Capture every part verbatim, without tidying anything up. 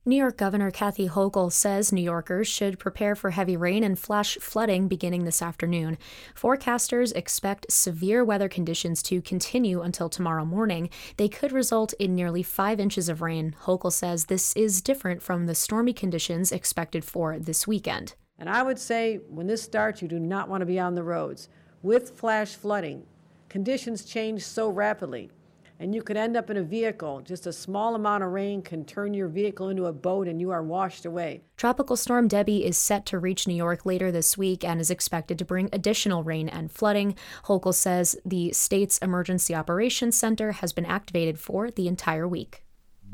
New York Governor Kathy Hochul says New Yorkers should prepare for heavy rain and flash flooding beginning this afternoon. Forecasters expect severe weather conditions to continue until tomorrow morning. They could result in nearly five inches of rain. Hochul says this is different from the stormy conditions expected for this weekend. And I would say when this starts, you do not want to be on the roads. With flash flooding, conditions change so rapidly. And you could end up in a vehicle. Just a small amount of rain can turn your vehicle into a boat and you are washed away. Tropical Storm Debbie is set to reach New York later this week and is expected to bring additional rain and flooding. Hochul says the state's Emergency Operations Center has been activated for the entire week.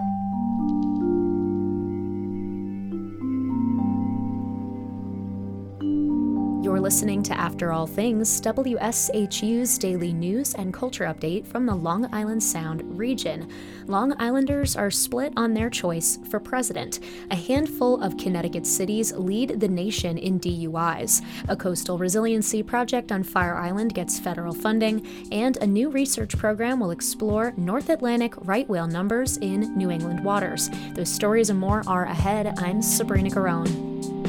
You're listening to After All Things, W S H U's daily news and culture update from the Long Island Sound region. Long Islanders are split on their choice for president. A handful of Connecticut cities lead the nation in D U Is. A coastal resiliency project on Fire Island gets federal funding, and a new research program will explore North Atlantic right whale numbers in New England waters. Those stories and more are ahead. I'm Sabrina Garone.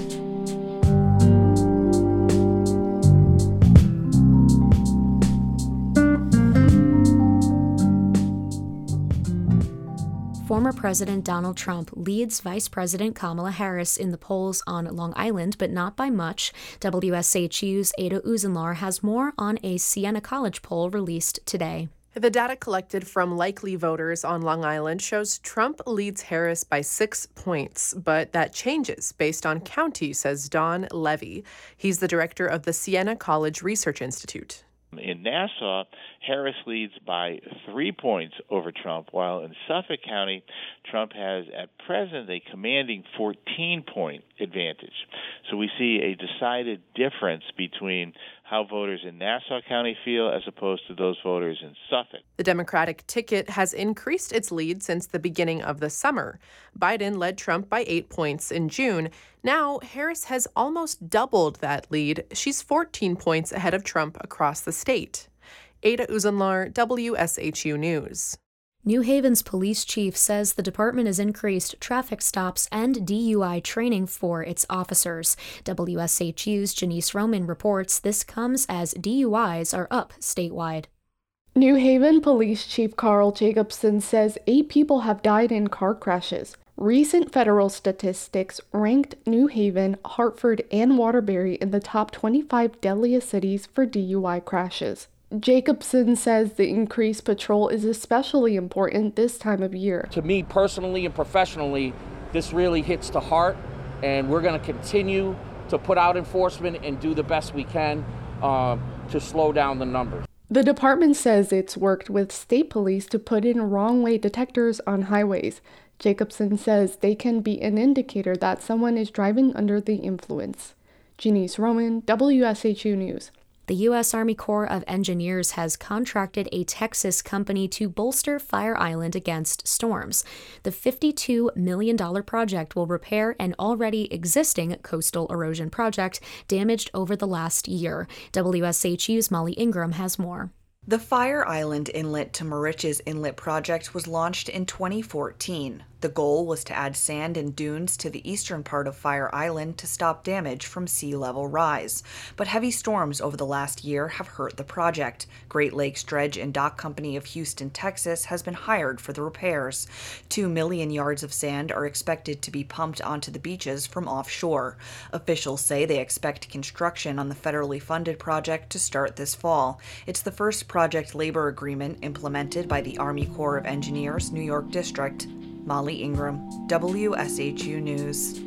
Former President Donald Trump leads Vice President Kamala Harris in the polls on Long Island, but not by much. W S H U's Ada Uzenlar has more on a Siena College poll released today. The data collected from likely voters on Long Island shows Trump leads Harris by six points, but that changes based on county, says Don Levy. He's the director of the Siena College Research Institute. In Nassau, Harris leads by three points over Trump, while in Suffolk County, Trump has at present a commanding fourteen-point advantage. So we see a decided difference between how voters in Nassau County feel as opposed to those voters in Suffolk. The Democratic ticket has increased its lead since the beginning of the summer. Biden led Trump by eight points in June. Now, Harris has almost doubled that lead. She's fourteen points ahead of Trump across the state. Ada Uzenlar, W S H U News. New Haven's police chief says the department has increased traffic stops and D U I training for its officers. W S H U's Janice Roman reports this comes as D U Is are up statewide. New Haven Police Chief Carl Jacobson says eight people have died in car crashes. Recent federal statistics ranked New Haven, Hartford, and Waterbury in the top twenty-five deadliest cities for D U I crashes. Jacobson says the increased patrol is especially important this time of year. To me personally and professionally, this really hits the heart, and we're going to continue to put out enforcement and do the best we can uh, to slow down the numbers. The department says it's worked with state police to put in wrong-way detectors on highways. Jacobson says they can be an indicator that someone is driving under the influence. Janice Roman, W S H U News. The U S Army Corps of Engineers has contracted a Texas company to bolster Fire Island against storms. The fifty-two million dollars project will repair an already existing coastal erosion project damaged over the last year. W S H U's Molly Ingram has more. The Fire Island Inlet to Moriches Inlet project was launched in twenty fourteen. The goal was to add sand and dunes to the eastern part of Fire Island to stop damage from sea level rise. But heavy storms over the last year have hurt the project. Great Lakes Dredge and Dock Company of Houston, Texas has been hired for the repairs. Two million yards of sand are expected to be pumped onto the beaches from offshore. Officials say they expect construction on the federally funded project to start this fall. It's the first project labor agreement implemented by the Army Corps of Engineers, New York District. Molly Ingram, W S H U News.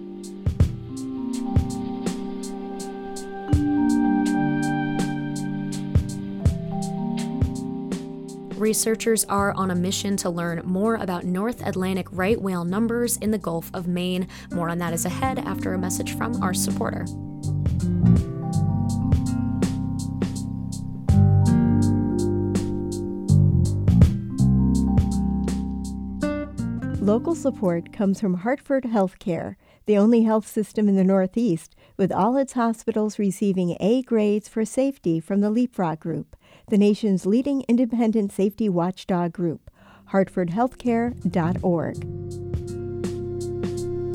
Researchers are on a mission to learn more about North Atlantic right whale numbers in the Gulf of Maine. More on that is ahead after a message from our supporter. Local support comes from Hartford Healthcare, the only health system in the Northeast, with all its hospitals receiving A grades for safety from the Leapfrog Group, the nation's leading independent safety watchdog group. hartford healthcare dot org.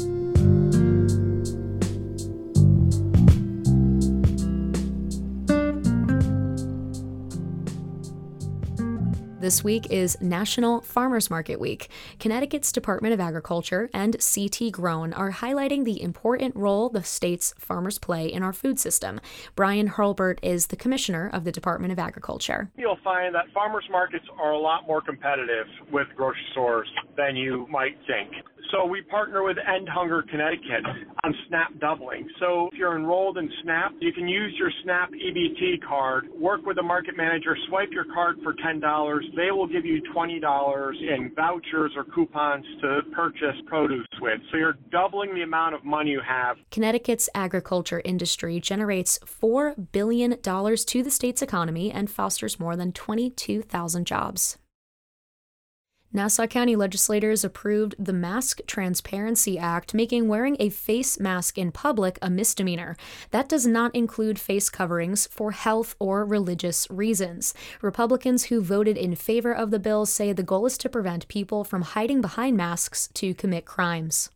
This week is National Farmers Market Week. Connecticut's Department of Agriculture and C T Grown are highlighting the important role the state's farmers play in our food system. Brian Hurlbert is the commissioner of the Department of Agriculture. You'll find that farmers markets are a lot more competitive with grocery stores than you might think. So we partner with End Hunger Connecticut on SNAP doubling. So if you're enrolled in SNAP, you can use your SNAP E B T card, work with a market manager, swipe your card for ten dollars. They will give you twenty dollars in vouchers or coupons to purchase produce with. So you're doubling the amount of money you have. Connecticut's agriculture industry generates four billion dollars to the state's economy and fosters more than twenty-two thousand jobs. Nassau County legislators approved the Mask Transparency Act, making wearing a face mask in public a misdemeanor. That does not include face coverings for health or religious reasons. Republicans who voted in favor of the bill say the goal is to prevent people from hiding behind masks to commit crimes.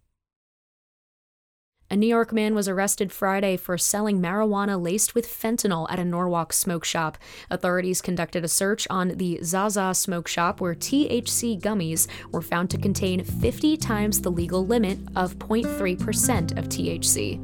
A New York man was arrested Friday for selling marijuana laced with fentanyl at a Norwalk smoke shop. Authorities conducted a search on the Zaza smoke shop where T H C gummies were found to contain fifty times the legal limit of zero point three percent of T H C.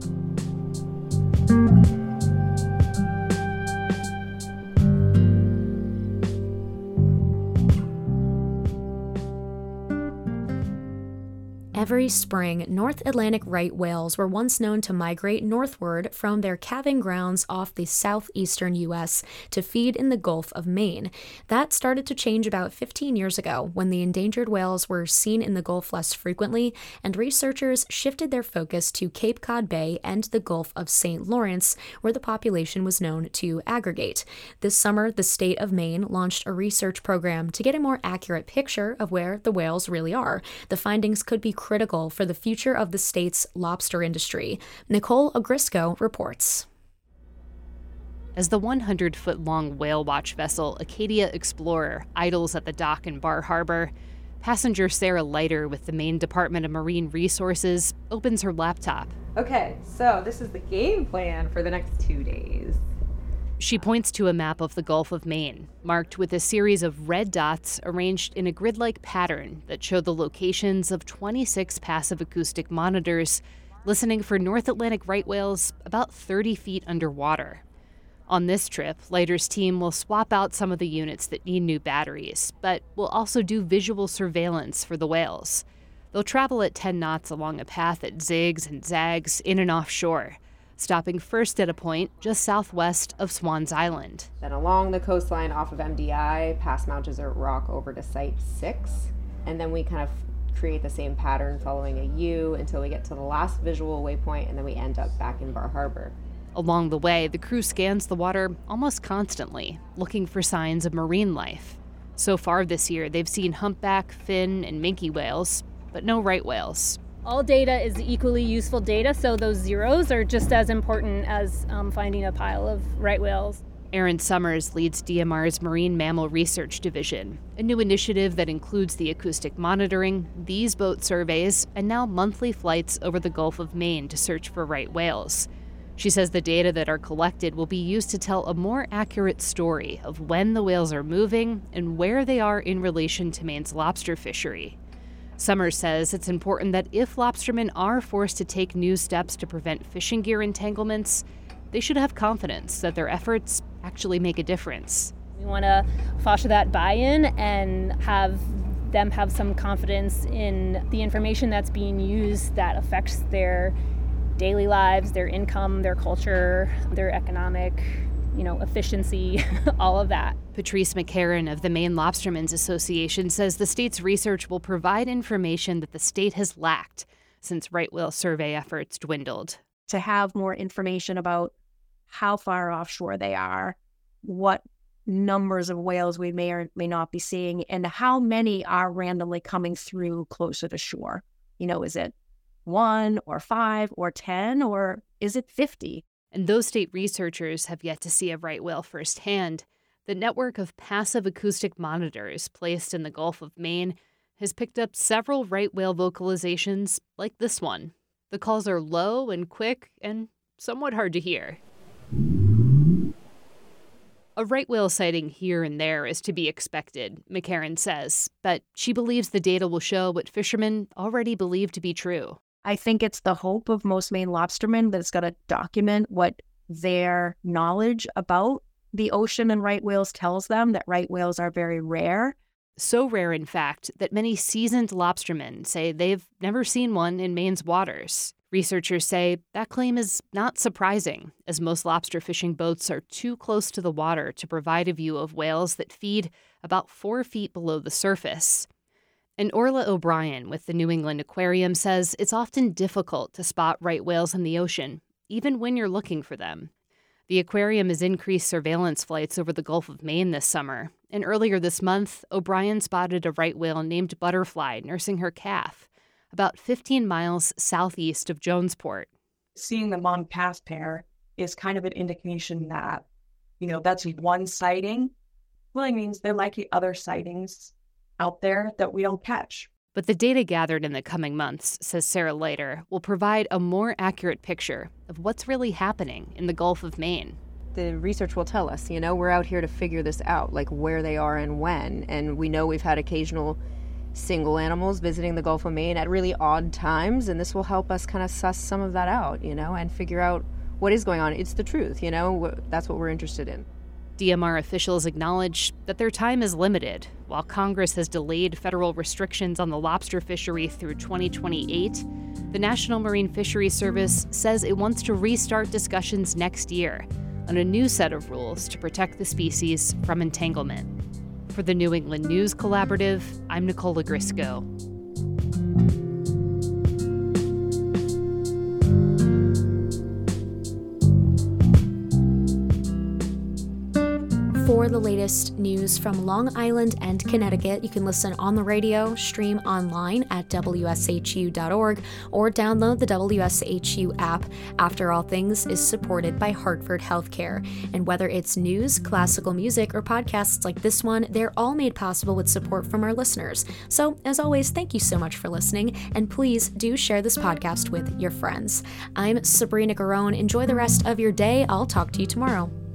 Every spring, North Atlantic right whales were once known to migrate northward from their calving grounds off the southeastern U S to feed in the Gulf of Maine. That started to change about fifteen years ago when the endangered whales were seen in the Gulf less frequently, and researchers shifted their focus to Cape Cod Bay and the Gulf of Saint Lawrence, where the population was known to aggregate. This summer, the state of Maine launched a research program to get a more accurate picture of where the whales really are. The findings could be critical for the future of the state's lobster industry. Nicole Ogrisco reports. As the one hundred foot long whale watch vessel Acadia Explorer idles at the dock in Bar Harbor, passenger Sarah Leiter with the Maine Department of Marine Resources opens her laptop. Okay, so this is the game plan for the next two days. She points to a map of the Gulf of Maine, marked with a series of red dots arranged in a grid-like pattern that show the locations of twenty-six passive acoustic monitors listening for North Atlantic right whales about thirty feet underwater. On this trip, Leiter's team will swap out some of the units that need new batteries, but will also do visual surveillance for the whales. They'll travel at ten knots along a path that zigs and zags in and offshore, stopping first at a point just southwest of Swans Island. Then along the coastline off of M D I, past Mount Desert Rock over to Site six. And then we kind of create the same pattern following a U until we get to the last visual waypoint, and then we end up back in Bar Harbor. Along the way, the crew scans the water almost constantly, looking for signs of marine life. So far this year, they've seen humpback, fin, and minke whales, but no right whales. All data is equally useful data, so those zeros are just as important as um, finding a pile of right whales. Erin Summers leads D M R's Marine Mammal Research Division, a new initiative that includes the acoustic monitoring, these boat surveys, and now monthly flights over the Gulf of Maine to search for right whales. She says the data that are collected will be used to tell a more accurate story of when the whales are moving and where they are in relation to Maine's lobster fishery. Summers says it's important that if lobstermen are forced to take new steps to prevent fishing gear entanglements, they should have confidence that their efforts actually make a difference. We want to foster that buy-in and have them have some confidence in the information that's being used that affects their daily lives, their income, their culture, their economic, you know, efficiency, all of that. Patrice McCarran of the Maine Lobstermen's Association says the state's research will provide information that the state has lacked since right whale survey efforts dwindled. To have more information about how far offshore they are, what numbers of whales we may or may not be seeing, and how many are randomly coming through closer to shore. You know, is it one or five or ten, or is it fifty? And those state researchers have yet to see a right whale firsthand. The network of passive acoustic monitors placed in the Gulf of Maine has picked up several right whale vocalizations like this one. The calls are low and quick and somewhat hard to hear. A right whale sighting here and there is to be expected, McCarran says, but she believes the data will show what fishermen already believe to be true. I think it's the hope of most Maine lobstermen that it's going to document what their knowledge about the ocean and right whales tells them, that right whales are very rare. So rare, in fact, that many seasoned lobstermen say they've never seen one in Maine's waters. Researchers say that claim is not surprising, as most lobster fishing boats are too close to the water to provide a view of whales that feed about four feet below the surface. And Orla O'Brien with the New England Aquarium says it's often difficult to spot right whales in the ocean, even when you're looking for them. The aquarium has increased surveillance flights over the Gulf of Maine this summer, and earlier this month, O'Brien spotted a right whale named Butterfly nursing her calf, about fifteen miles southeast of Jonesport. Seeing them on past pair is kind of an indication that, you know, that's one sighting. Well, it means there might be other sightings out there that we don't catch. But the data gathered in the coming months, says Sarah Leiter, will provide a more accurate picture of what's really happening in the Gulf of Maine. The research will tell us, you know, we're out here to figure this out, like where they are and when. And we know we've had occasional single animals visiting the Gulf of Maine at really odd times, and this will help us kind of suss some of that out, you know, and figure out what is going on. It's the truth, you know, that's what we're interested in. D M R officials acknowledge that their time is limited. While Congress has delayed federal restrictions on the lobster fishery through twenty twenty-eight, the National Marine Fisheries Service says it wants to restart discussions next year on a new set of rules to protect the species from entanglement. For the New England News Collaborative, I'm Nicola Grisco. For the latest news from Long Island and Connecticut, you can listen on the radio, stream online at W S H U dot org, or download the W S H U app. After All Things is supported by Hartford Healthcare. And whether it's news, classical music, or podcasts like this one, they're all made possible with support from our listeners. So, as always, thank you so much for listening, and please do share this podcast with your friends. I'm Sabrina Garone. Enjoy the rest of your day. I'll talk to you tomorrow.